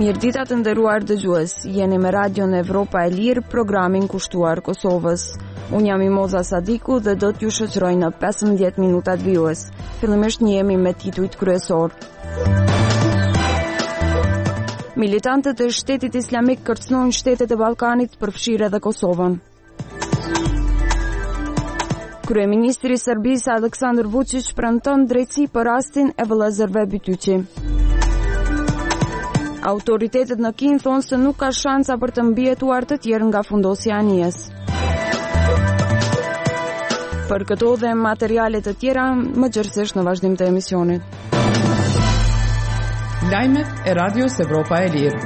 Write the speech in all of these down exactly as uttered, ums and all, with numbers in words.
Mirëdita të nderuar dëgjues, jeni me Radion Evropa e Lirë, programin kushtuar Kosovës. Unë jam Imoza Sadiku dhe do t'ju shoqëroj në pesëmbëdhjetë minutat vijues. Fillimisht njihemi me titujt kryesor. Militantët e Shtetit Islamik kërcënojnë shtetet e Ballkanit, përfshirë edhe Kosovën. Kryeministri i Serbisë Aleksandar Vučić premton drejtësi për rastin e vëllezërve Bytyqi. Autoritetet në Kinë thonë se nuk ka shansa për të mbijetuar të tjerë nga fundosja e anijes. Për këto dhe materiale të tjera, më gjërësisht në vazhdim të emisionit. Lajmet e Radios Evropa e Lirë.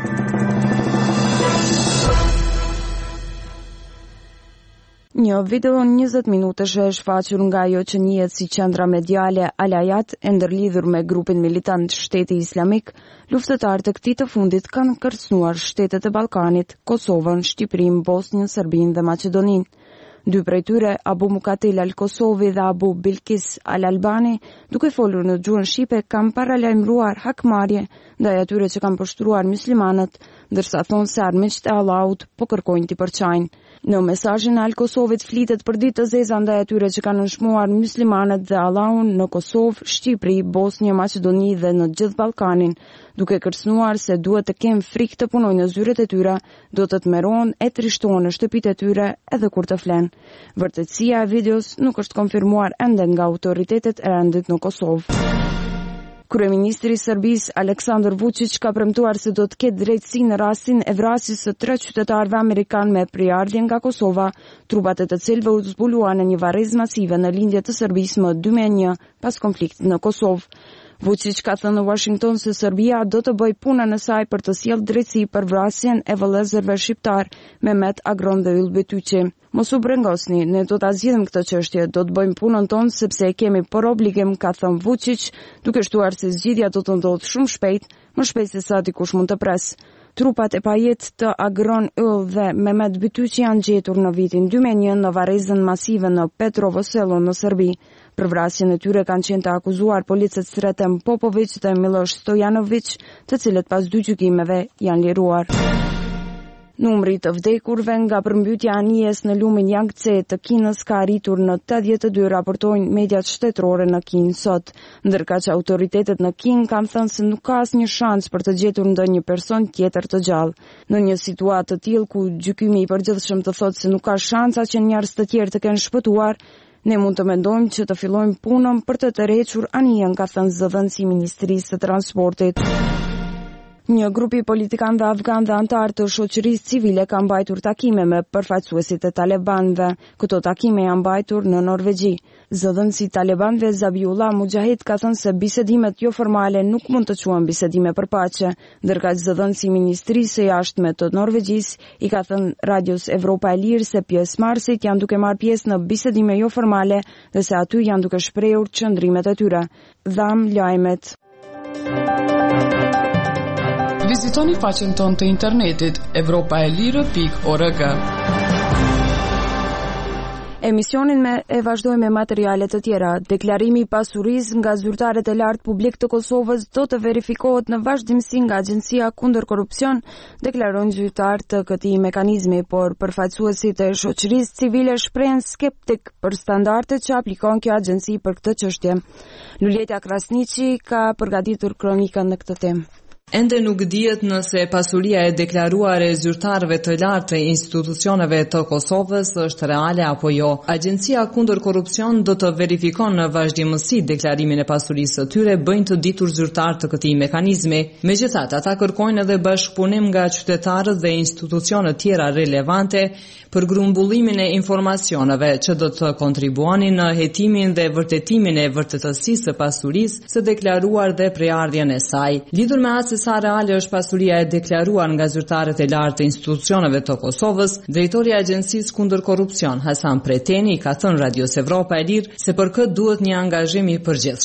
Një video njëzet minutësh e shfaqur nga ajo që njihet si qendra mediale Alajat e ndërlidhur me grupin militant Shteti Islamik, luftëtarët e këtij të fundit kanë kërcënuar shtetet e Ballkanit, Kosovën, Shqipërinë, Bosnjën, Serbinë dhe Maqedoninë. Dy prej tyre, Abu Mukatil al-Kosovi dhe Abu Bilkis al-Albani, duke folur në gjuhën shqipe, kanë paralajmëruar hakmarrje ndaj atyre që kanë poshtruar muslimanët, ndërsa thonë se armiqtë e Allahut po kërkojnë t'i përçajnë. Në mesazhin e Al-Kosovit flitet për ditë të zeza ndaj atyre që kanë nënshmuar muslimanët dhe Allahun në Kosovë, Shqipëri, Bosnjë, Maqedoni dhe në gjithë Ballkanin, duke kërcënuar se duhet të kemë frikë të punojnë në zyret e tyre, do të tmerrohen e trishtohen në shtëpitë e tyre edhe kur të flenë. Vërtetësia e videos nuk është konfirmuar ende nga autoritetet e rendit në Kosovë. Kryeministri i Serbisë Aleksandar Vučić ka premtuar se do të ketë drejtësi në rastin e vrasjes së tre qytetarëve amerikanë me priardhje nga Kosova, trupat e të cilëve u zbuluan në një varrezë masive në lindje të Serbisë më dy mijë e një pas konfliktit në Kosovë. Vučić ka thënë në Washington se Serbia do të bëjë punën e saj për të sjellë drejtësi për vrasjen e vëllezërve shqiptar Mehmet Agron dhe Yll Bytyqi. Mos u brengosni, ne do ta zgjidhim këtë çështje, do të bëjmë punën tonë sepse e kemi për obligim, ka thënë Vučić, duke shtuar se zgjidhja do të ndodhë shumë shpejt, më shpejt se sa dikush mund të presë. Trupat e pajet të Agron, Yll dhe Mehmet Bytyqi janë gjetur në vitin dy mijë e një në varrezën masive në Petrovo Selo në Serbi. Për vrasjen e tyre kanë qenë të akuzuar policët Sreten Popović dhe Miloš Stojanović, të cilët pas dy gjykimeve janë liruar. Numri të vdekurve nga përmbytja e anijes në lumin Yangtze të Kinës ka arritur në tetëdhjetë e dy, raportojnë mediat shtetërore në Kinë sot, ndërka që autoritetet në Kinë kanë thënë se nuk ka asnjë shans për të gjetur ndonjë person tjetër të gjallë. Në një situatë të tillë ku gjykimi i përgjithshëm të thotë se nuk ka shansa që njerëz të tjerë të kenë shpëtuar, ne mund të mendojmë që të fillojmë punën për të tërhequr anijen, ka thënë zëdhënësi i Ministrisë së Transportit. Një grupi politikan dhe afgan dhe antar të shoqërisë civile ka mbajtur takime me përfaqësuesit e talibanëve. Këto takime janë mbajtur në Norvegji. Zëdhënësi i talibanëve Zabiullah Mujahid ka thënë se bisedimet jo formale nuk mund të quhen bisedime për paqe, ndërka zëdhënësi i Ministrisë së Jashtme të Norvegjisë i ka thënë Radios Evropa e Lirë se pjesëmarrësit janë duke marrë pjesë në bisedime jo formale dhe se aty janë duke shprehur qëndrimet e tyre. Dham lajmet. Vizitoni faqen tonë të internetit evropa e lirë pikë org. Emisionin me e vazhdoj me materialet të tjera. Deklarimi i pasurisë nga zyrtarët e lartë publik të Kosovës do të verifikohet në vazhdimsi nga Agjencia kundër korrupsion, deklarojnë zyrtarët të këtij mekanizmi, por përfaqësuesit e shoqërisë civile shprehen skeptik për standardet që aplikon kjo agjenci për këtë çështje. Luleta Krasniqi ka përgatitur kronikën në këtë temë. Ende nuk dihet nëse pasuria e deklaruar e zyrtarëve të lartë të institucioneve të Kosovës është reale apo jo. Agjencia kundër korrupsion do të verifikon në vazhdimësi deklarimin e pasurisë së tyre, bëjnë të ditur zyrtarë të këtij mekanizmi. Megjithatë, ata kërkojnë edhe bashkëpunim nga qytetarët dhe institucionet tjera relevante për grumbullimin e informacioneve që do të kontribuonin në hetimin dhe vërtetimin e vërtetësisë së pasurisë së deklaruar dhe prejardhjen e saj. Lidhur me atë se sa reale është pasuria e deklaruar nga zyrtarët e lartë të institucioneve të Kosovës, drejtori i Agjencisë kundër korrupsion Hasan Preteni ka thënë Radios Evropa e Lirë se për këtë duhet një angazhim i përgjithshëm.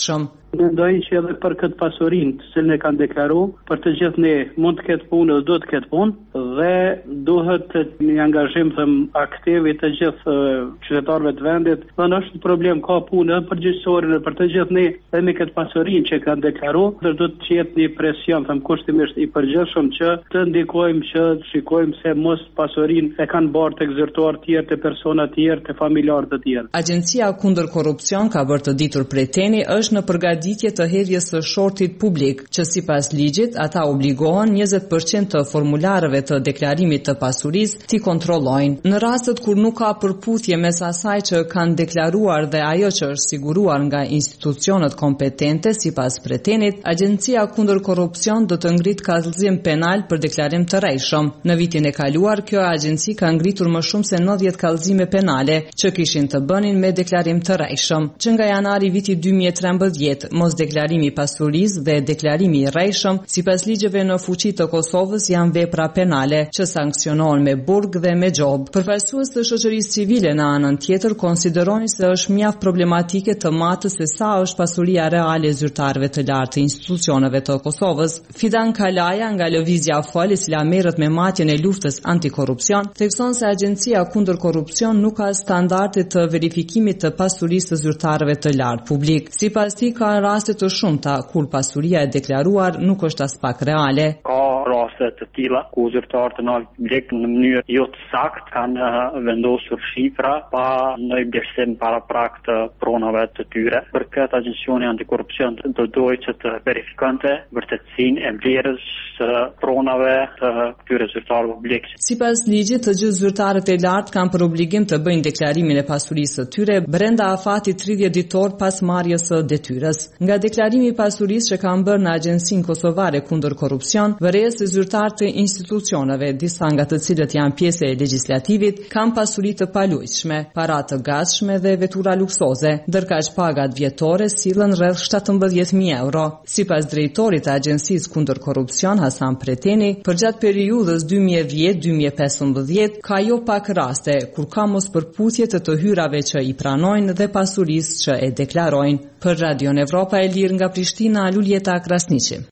Mendoj që edhe për këtë pasurinë të cilën e kanë deklaruar, për të gjithë ne mund të ketë punë dhe do të ketë punë dhe duhet një angazhim them aktiv i të gjithë qytetarëve të vendit. Dhe është një problem ka punë edhe për gjithësorin dhe për të gjithë ne dhe me këtë pasurinë që kanë deklaruar, dhe do të jetë një presion them kushtimisht i përgjithshëm që të ndikojmë që shikojmë se mos pasurinë e kanë bërë tek zyrtar të tjerë, të persona të tjerë, të familjarë të tjerë. Agjencia kundër korrupsion ka bërë të ditur prej teni është në përgatitje ditje të hedhjes së shortit publik, që sipas ligjit ata obligohen njëzet përqind të formularëve të deklarimit të pasurisë t'i kontrollojnë. Në rastet kur nuk ka përputhje mes asaj që kanë deklaruar dhe ajo që është siguruar nga institucionet kompetente sipas pretenit, Agjencia kundër korrupsion do të ngritë kallëzim penal për deklarim të rrejshëm. Në vitin e kaluar, kjo agjenci ka ngritur më shumë se nëntëdhjetë kallëzime penale që kishin të bënin me deklarim të rrejshëm. Që nga janari viti dy mijë e trembëdhjetë mos deklarimi i pasurisë dhe deklarimi i rrejshëm, sipas ligjeve në fuqi të Kosovës janë vepra penale që sankcionohen me burg dhe me gjob. Përfaqësues të shoqërisë civile në anën tjetër konsideroni se është mjaft problematike të matës se sa është pasuria reale e zyrtarëve të lartë të institucioneve të Kosovës. Fidan Kalaja nga Lëvizja Fol, e cila merret me matjen e luftës antikorrupsion, thekson se Agjencia kundër korrupsion nuk ka standarde të verifikimit të pasurisë të zyrtarëve të lartë publik. Sipas tij ka raste të shumta kur pasuria e deklaruar nuk është as pak reale. Ka raste të tilla ku zyrtarët e lartë publik në mënyrë jo të saktë kanë vendosur shifra pa ndonjë blerësim paraprak të pronave të tyre. Për këtë agjencioni antikorrupsion do dojë që të verifikonte vërtetësinë e vlerës së pronave të këtyre zyrtarëve publik. Sipas ligjit, të gjithë zyrtarët e lartë kanë për obligim të bëjnë deklarimin e pasurisë së tyre brenda afatit tridhjetë ditor pas marrjes së detyrës. Nga deklarimi i pasurisë që kanë bërë në Agjencinë Kosovare kundër korrupsion, vërehet se zyrtarët e institucioneve, disa nga të cilët janë pjesë e legjislativit, kanë pasuri të palujshme, para të gatshme dhe vetura luksoze, ndërkaq pagat vjetore sillen rreth shtatëmbëdhjetë mijë euro. Sipas drejtorit të Agjencisë kundër korrupsion Hasan Preteni, përgjatë periudhës dy mijë e dhjetë dy mijë e pesëmbëdhjetë ka jo pak raste kur ka mospërputhje të të hyrave që i pranojnë dhe pasurisë që e deklarojnë. Për Radio Evropa e Lirë nga Prishtina, Luljeta Krasniqi.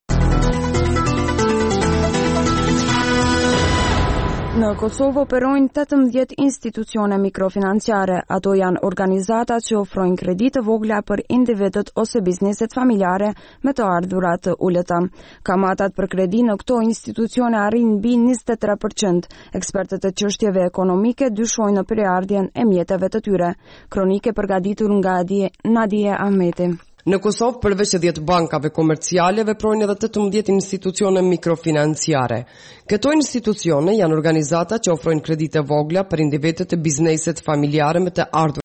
Në Kosovë operojnë tetëmbëdhjetë institucione mikrofinanciare. Ato janë organizata që ofrojnë kredite vogla për individët ose bizneset familjare me të ardhura të ulëta. Kamatat për kredi në këto institucione arrin mbi njëzet e tre përqind. Ekspertët e çështjeve ekonomike dyshojnë në përardhjen e mjeteve të tyre. Kronike përgatitur nga Nadia Ahmeti. Në Kosovë, përveç e dhjetë bankave komerciale, veprojnë edhe tetëmbëdhjetë institucione mikrofinanciare. Këto institucione janë organizata që ofrojnë kredite vogla për individët e bizneset familjare me të ardhur